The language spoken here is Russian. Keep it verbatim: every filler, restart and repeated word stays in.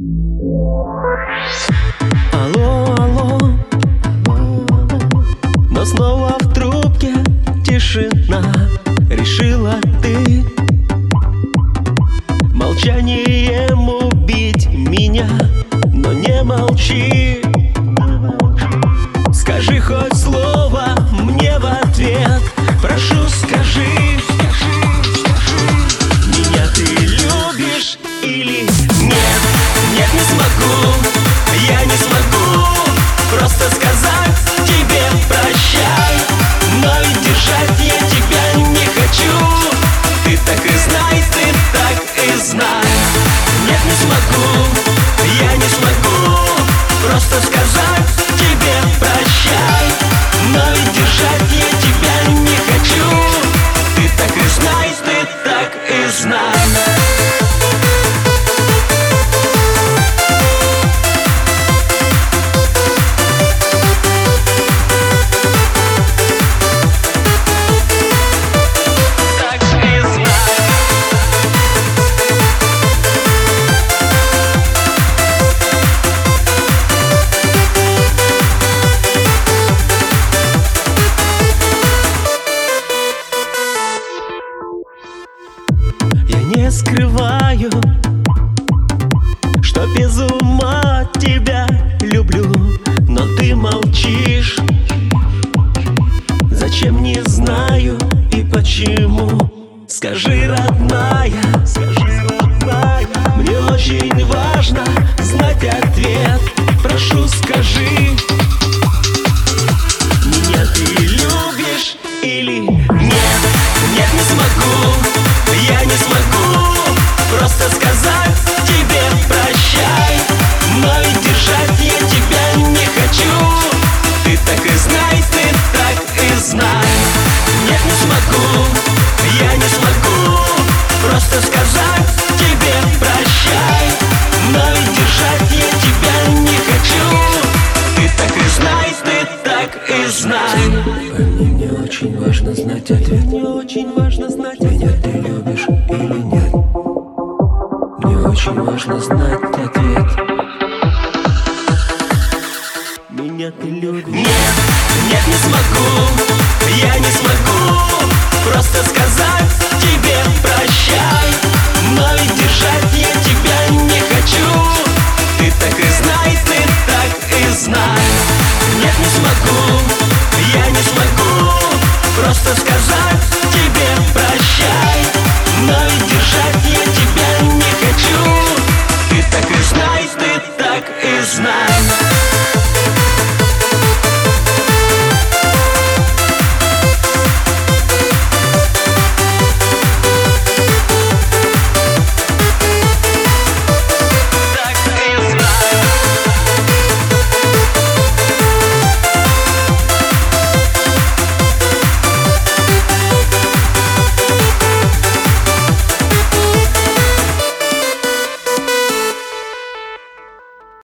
Алло, алло, но снова в трубке тишина. Решила ты молчанием убить меня, но не молчи. Скажи хоть слово мне в ответ, прошу, скажи. Меня ты любишь или нет? Нет, не смогу, я не смогу просто сказать тебе прощай, но ведь держать я тебя не хочу. Ты так и знай, ты так и знай. Нет, не смогу, я не смогу просто сказать тебе прощай, но ведь держать я тебя не хочу. Ты так и знай, ты так и знай. Не скрываю, что без ума тебя люблю, но ты молчишь. Зачем, не знаю и почему. Скажи, родная, скажи, родная, мне очень важно знать ответ. Прошу, скажи, меня ты любишь или нет? Нет, не смогу, я не смогу просто сказать тебе прощай, но ведь держать я тебя не хочу. Ты так и знай, ты так и знай. Нет, не смогу, я не смогу просто сказать тебе прощай, но ведь держать я тебя не хочу. Ты так и знай, ты так и знай. Пойми, мне очень важно знать ответ. Мне очень важно знать, меня ты любишь или нет. Мне очень важно знать ответ. меня ты любишь. Нет, нет, не смогу, я не смогу просто сказать тебе прощай, но ведь